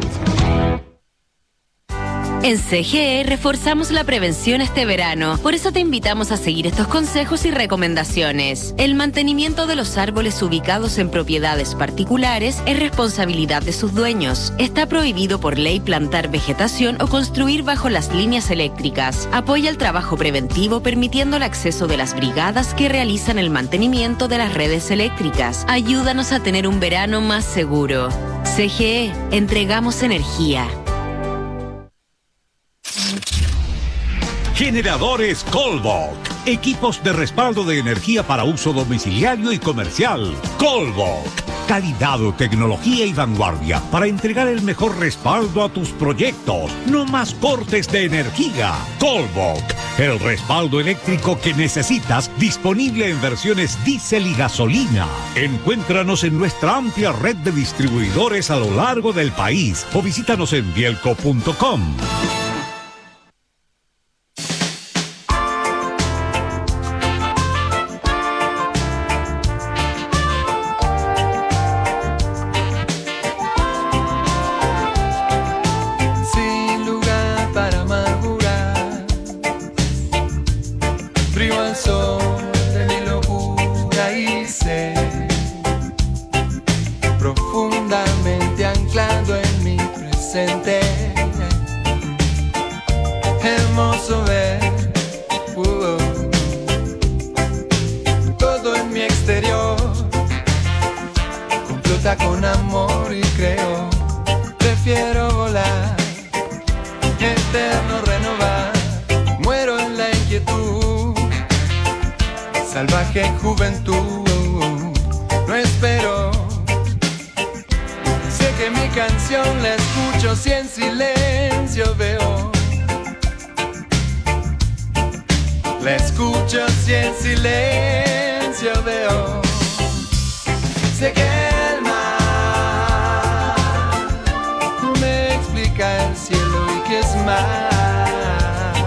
En C G E reforzamos la prevención este verano. Por eso te invitamos a seguir estos consejos y recomendaciones. El mantenimiento de los árboles ubicados en propiedades particulares es responsabilidad de sus dueños. Está prohibido por ley plantar vegetación o construir bajo las líneas eléctricas. Apoya el trabajo preventivo permitiendo el acceso de las brigadas que realizan el mantenimiento de las redes eléctricas. Ayúdanos a tener un verano más seguro. C G E, entregamos energía. Generadores Colbok. Equipos de respaldo de energía para uso domiciliario y comercial. Colbok. Calidad, tecnología y vanguardia para entregar el mejor respaldo a tus proyectos. No más cortes de energía. Colbok. El respaldo eléctrico que necesitas, disponible en versiones diésel y gasolina. Encuéntranos en nuestra amplia red de distribuidores a lo largo del país o visítanos en bielco punto com. Salvaje juventud, no espero canción la escucho si en silencio veo. La escucho si en silencio veo. Sé que el mar me explica el cielo y que es más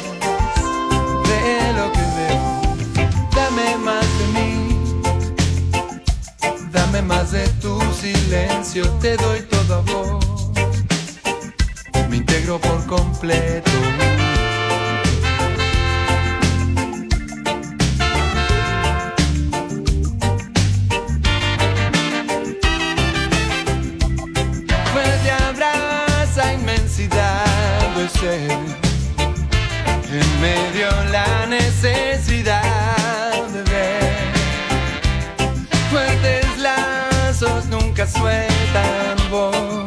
de lo que veo. Dame más de mí, dame más de tu silencio, te doy todo a vos, me integro por completo. En medio la necesidad de ver. Fuertes lazos nunca sueltan voz,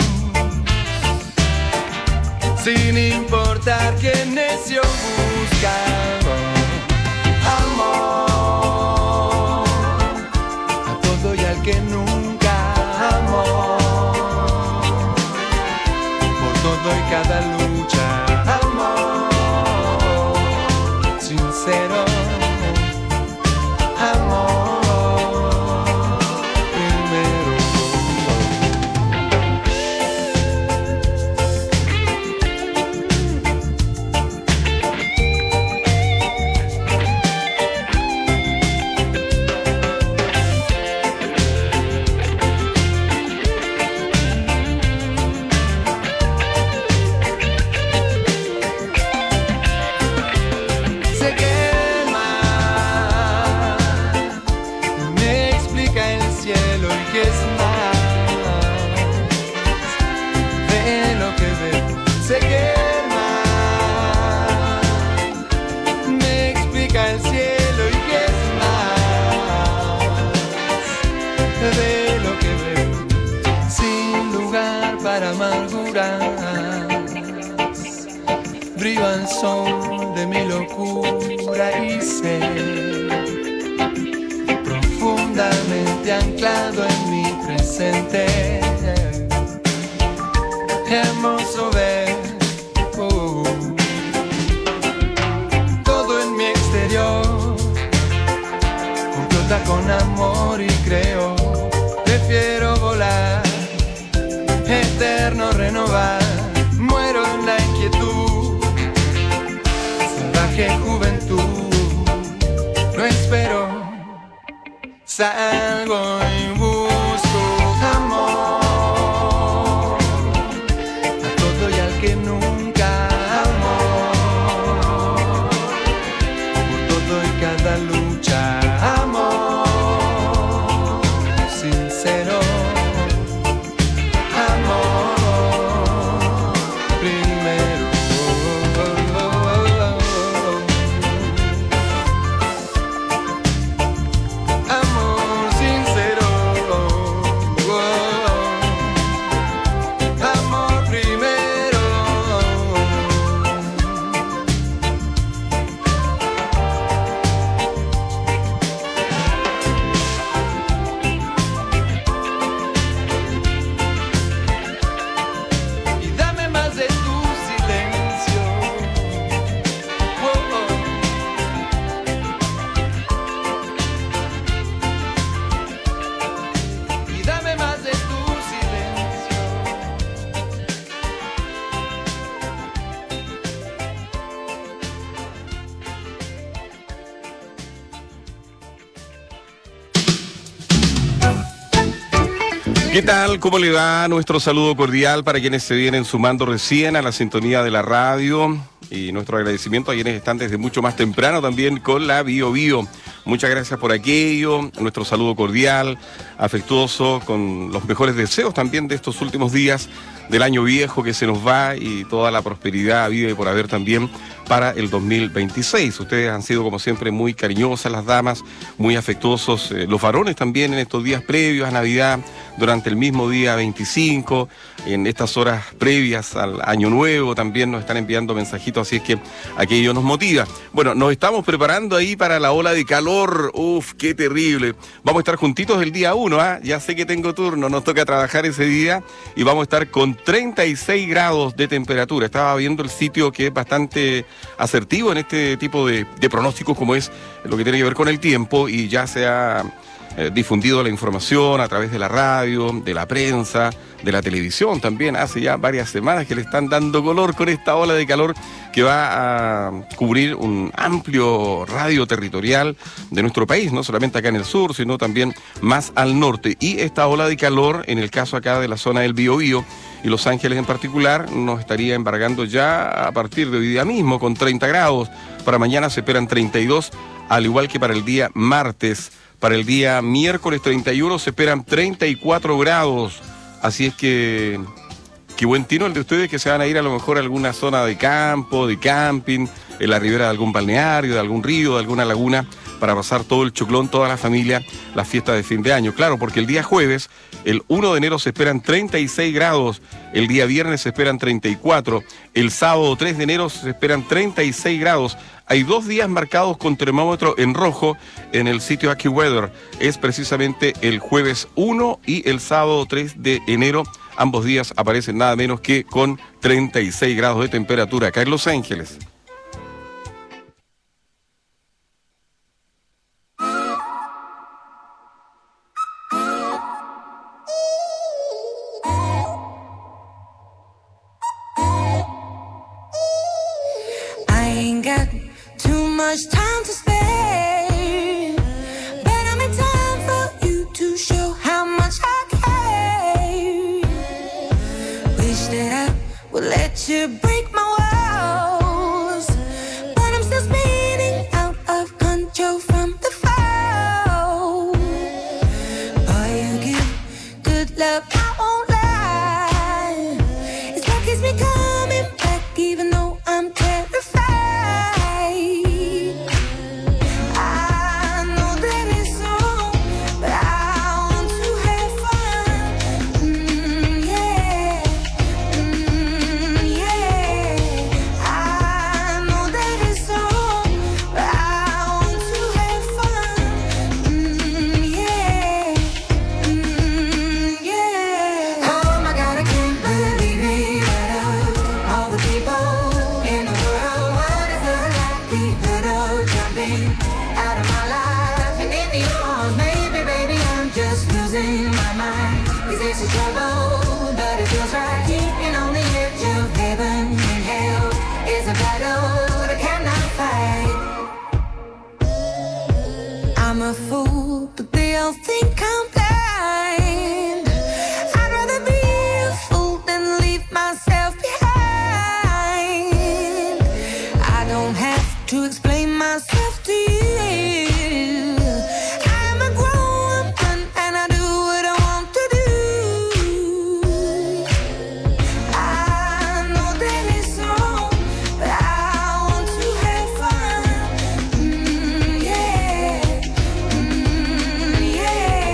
sin importar qué necio busca. Amor a todo y al que nunca amó, por todo y cada lucha. Sincero, amor primero. Brilla el sol de mi locura y sé, profundamente anclado en mi presente, hermoso ver oh, todo en mi exterior complota con amor y creo, prefiero volar, eterno renovar, muero en la inquietud, salvaje juventud, no espero, salgo y busco amor a todo y al que nunca amó, por todo y cada lucha, amor sincero. ¿Qué tal? ¿Cómo le va? Nuestro saludo cordial para quienes se vienen sumando recién a la sintonía de la radio y nuestro agradecimiento a quienes están desde mucho más temprano también con la Bio Bio. Muchas gracias por aquello, nuestro saludo cordial, afectuoso, con los mejores deseos también de estos últimos días del año viejo que se nos va y toda la prosperidad, vida y por haber también para el dos mil veintiséis. Ustedes han sido como siempre muy cariñosas las damas, muy afectuosos eh, los varones también en estos días previos a Navidad, durante el mismo día veinticinco, en estas horas previas al Año Nuevo también nos están enviando mensajitos, así es que aquello nos motiva. Bueno, nos estamos preparando ahí para la ola de calor calor, uf, qué terrible. Vamos a estar juntitos el día uno, ¿ah? Ya sé que tengo turno, nos toca trabajar ese día y vamos a estar con treinta y seis grados de temperatura. Estaba viendo el sitio que es bastante asertivo en este tipo de, de pronósticos como es lo que tiene que ver con el tiempo y ya se ha eh, difundido la información a través de la radio, de la prensa, de la televisión también. Hace ya varias semanas que le están dando color con esta ola de calor que va a cubrir un amplio radio territorial de nuestro país, no solamente acá en el sur, sino también más al norte. Y esta ola de calor, en el caso acá de la zona del Biobío y Los Ángeles en particular, nos estaría embargando ya a partir de hoy día mismo con treinta grados. Para mañana se esperan treinta y dos, al igual que para el día martes. Para el día miércoles treinta y uno se esperan treinta y cuatro grados. Así es que, qué buen tino el de ustedes que se van a ir a lo mejor a alguna zona de campo, de camping, en la ribera de algún balneario, de algún río, de alguna laguna, para pasar todo el choclón, toda la familia, las fiestas de fin de año. Claro, porque el día jueves, el uno de enero se esperan treinta y seis grados, el día viernes se esperan treinta y cuatro, el sábado tres de enero se esperan treinta y seis grados. Hay dos días marcados con termómetro en rojo en el sitio AccuWeather. Es precisamente el jueves uno y el sábado tres de enero. Ambos días aparecen nada menos que con treinta y seis grados de temperatura acá en Los Ángeles. Much time to spare, but I'm in time for you to show how much I care. Wish that I would let you break my walls, but I'm still spinning out of control from the fall. Boy, you give good love, I won't lie. It's what keeps me coming back, even though I'm terrified. I'm a fool, but they all think I'm blind. I'd rather be a fool than leave myself behind. I don't have to explain myself to you. I'm a grown woman and I do what I want to do. I know that it's wrong, but I want to have fun. Mm, yeah. Mm, yeah.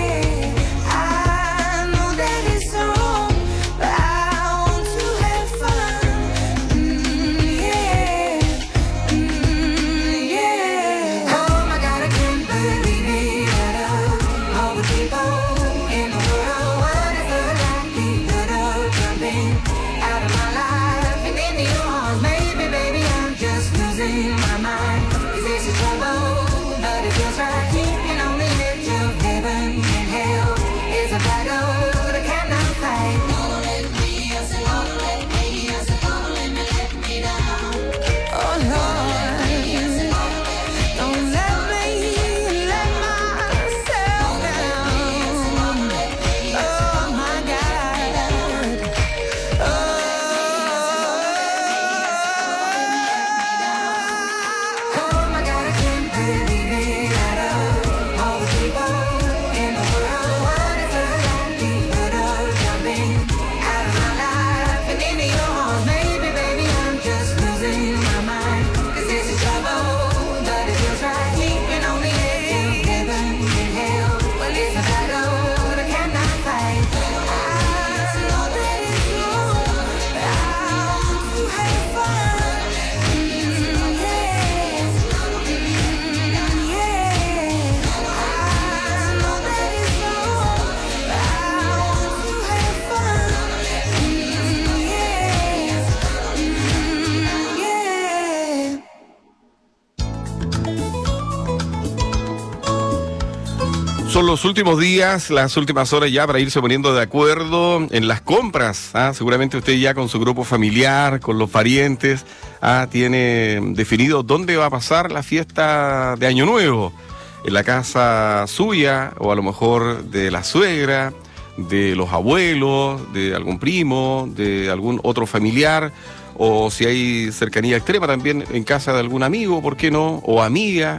Son los últimos días, las últimas horas ya para irse poniendo de acuerdo en las compras. ¿ah? Seguramente usted ya con su grupo familiar, con los parientes, ¿ah? tiene definido dónde va a pasar la fiesta de Año Nuevo. En la casa suya o a lo mejor de la suegra, de los abuelos, de algún primo, de algún otro familiar, o si hay cercanía extrema también en casa de algún amigo, ¿por qué no? O amiga,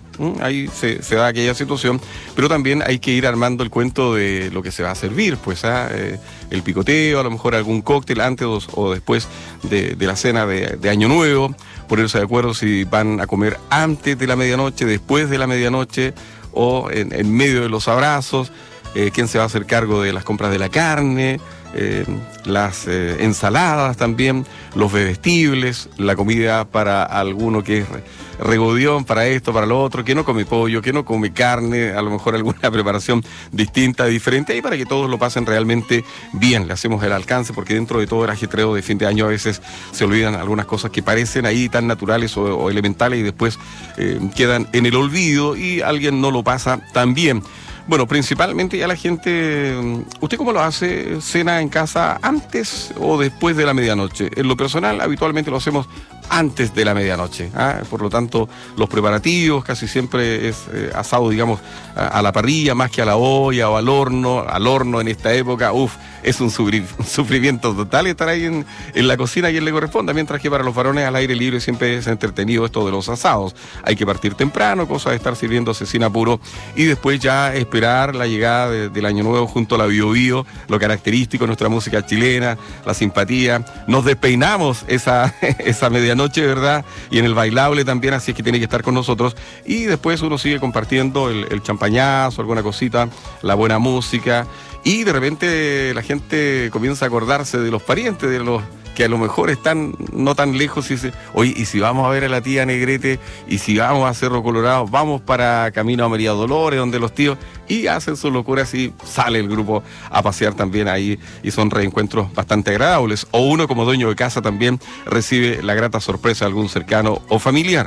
ahí se, se da aquella situación, pero también hay que ir armando el cuento de lo que se va a servir, pues ¿ah? eh, el picoteo, a lo mejor algún cóctel antes o, o después de, de la cena de, de Año Nuevo, ponerse de acuerdo si van a comer antes de la medianoche, después de la medianoche o en, en medio de los abrazos, eh, quién se va a hacer cargo de las compras de la carne, Eh, las eh, ensaladas también, los bebestibles, la comida para alguno que es regodión, para esto, para lo otro, que no come pollo, que no come carne, a lo mejor alguna preparación distinta, diferente, y para que todos lo pasen realmente bien. Le hacemos el alcance porque dentro de todo el ajetreo de fin de año a veces se olvidan algunas cosas que parecen ahí tan naturales o, o elementales y después eh, quedan en el olvido y alguien no lo pasa tan bien. Bueno, principalmente ya la gente, ¿usted cómo lo hace? ¿Cena en casa antes o después de la medianoche? En lo personal, habitualmente lo hacemos antes de la medianoche. ¿ah? Por lo tanto, los preparativos casi siempre es eh, asado, digamos, a, a la parrilla más que a la olla o al horno. Al horno en esta época, uff, es un, sufri- un sufrimiento total estar ahí en, en la cocina y él le corresponda, mientras que para los varones al aire libre siempre es entretenido esto de los asados. Hay que partir temprano, cosa de estar sirviéndose sin apuro y después ya esperar la llegada de, del Año Nuevo junto a la Bio Bio, lo característico de nuestra música chilena, la simpatía. Nos despeinamos esa, esa medianoche noche, ¿verdad? Y en el bailable también, así es que tiene que estar con nosotros. Y después uno sigue compartiendo el, el champañazo, alguna cosita, la buena música. Y de repente la gente comienza a acordarse de los parientes, de los que a lo mejor están no tan lejos y dice, oye, y si vamos a ver a la tía Negrete, y si vamos a Cerro Colorado, vamos para Camino a María Dolores, donde los tíos, y hacen sus locuras y sale el grupo a pasear también ahí, y son reencuentros bastante agradables. O uno como dueño de casa también recibe la grata sorpresa de algún cercano o familiar.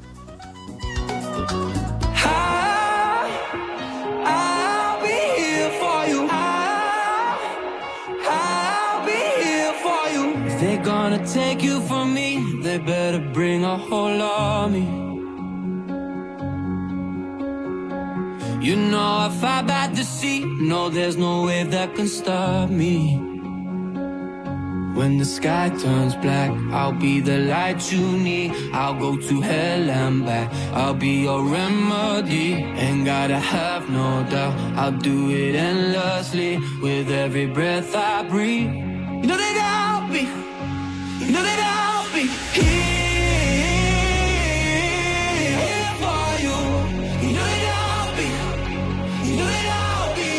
Take you from me, they better bring a whole army. You know I fight by the sea, no there's no wave that can stop me. When the sky turns black, I'll be the light you need. I'll go to hell and back, I'll be your remedy. Ain't gotta have no doubt, I'll do it endlessly. With every breath I breathe, you know they got me. You know that I'll be here, here for you. You know that I'll be, you know that I'll be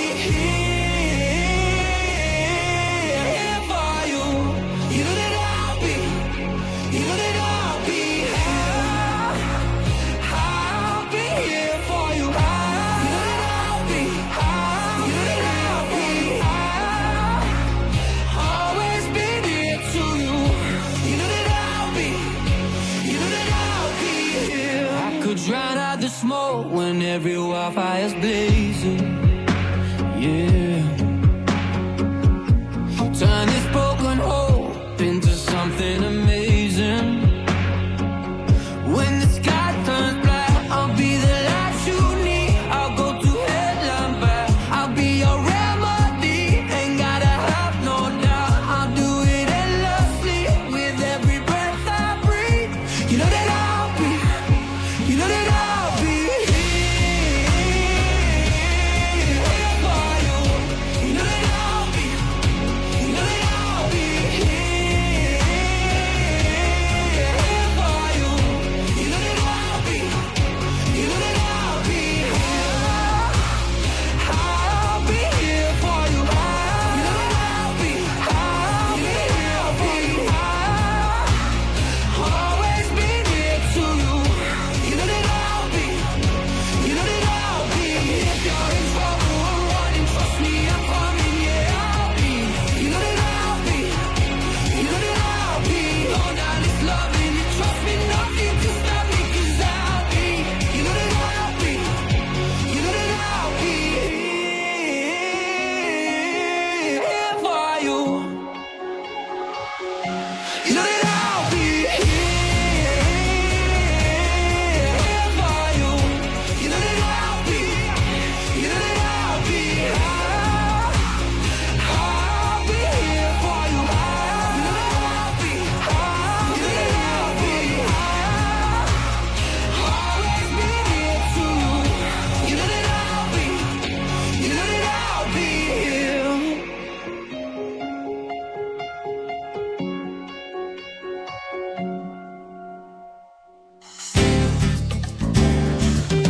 here, here for you. You know that I'll be, you know that I'll be here. I'll be here for you. You know that I'll be, you know that I'll be, always been here to you. You know that I'll be,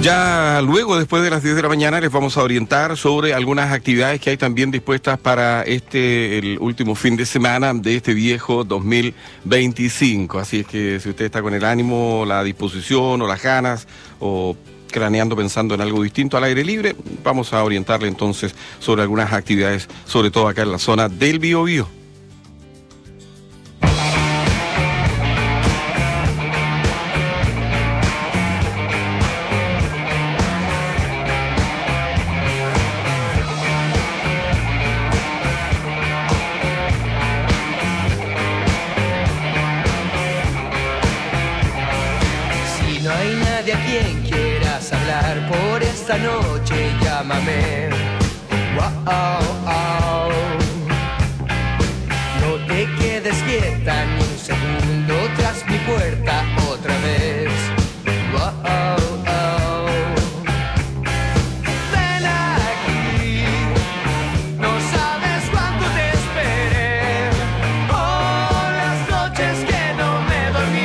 Ya luego, después de las diez de la mañana, les vamos a orientar sobre algunas actividades que hay también dispuestas para este, el último fin de semana de este viejo dos mil veinticinco. Así es que si usted está con el ánimo, la disposición o las ganas o craneando pensando en algo distinto al aire libre, vamos a orientarle entonces sobre algunas actividades, sobre todo acá en la zona del Biobío. Por esta noche llámame. Wow, wow. No te quedes quieta ni un segundo tras mi puerta otra vez. Wow, wow. Ven aquí, no sabes cuánto te esperé. Oh, las noches que no me dormí.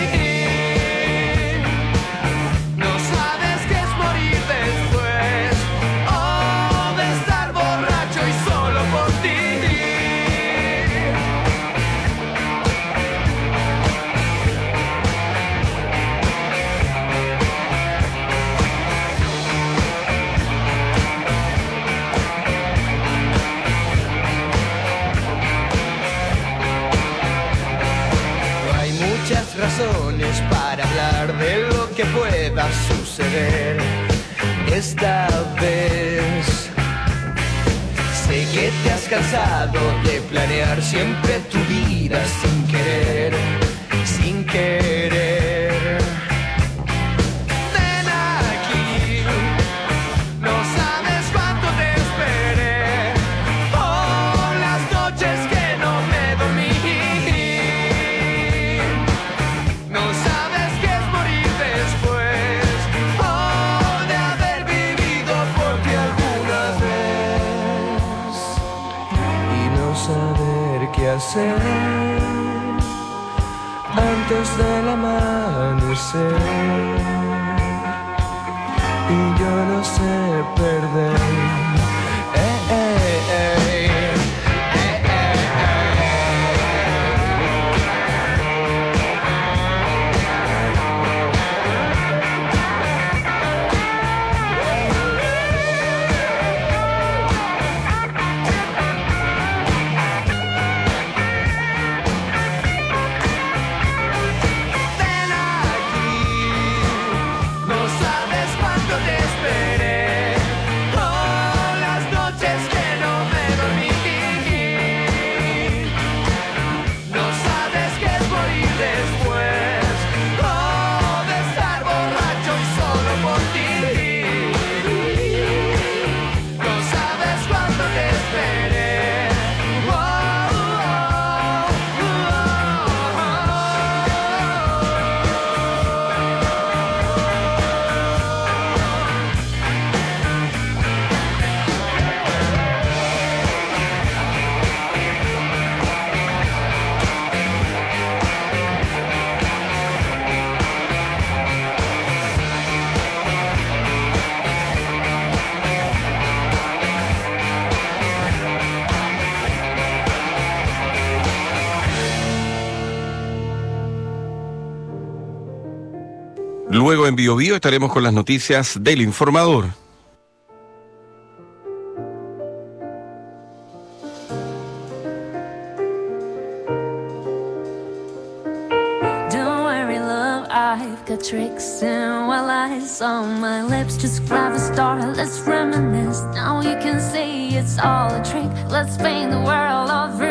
Razones para hablar de lo que pueda suceder esta vez. Sé que te has cansado de planear siempre tu vida sin querer, sin querer. Ven aquí, no sabes cuánto te esperé. Oh, las noches que no me dormí. Hacer antes del amanecer, y yo no sé perder. Eh, eh, eh. Luego en Bio Bio estaremos con las noticias del informador. Don't worry, love, I've got tricks and while eyes on my lips, just grab a star, let's reminisce. Now you can see it's all a trick. Let's paint the world of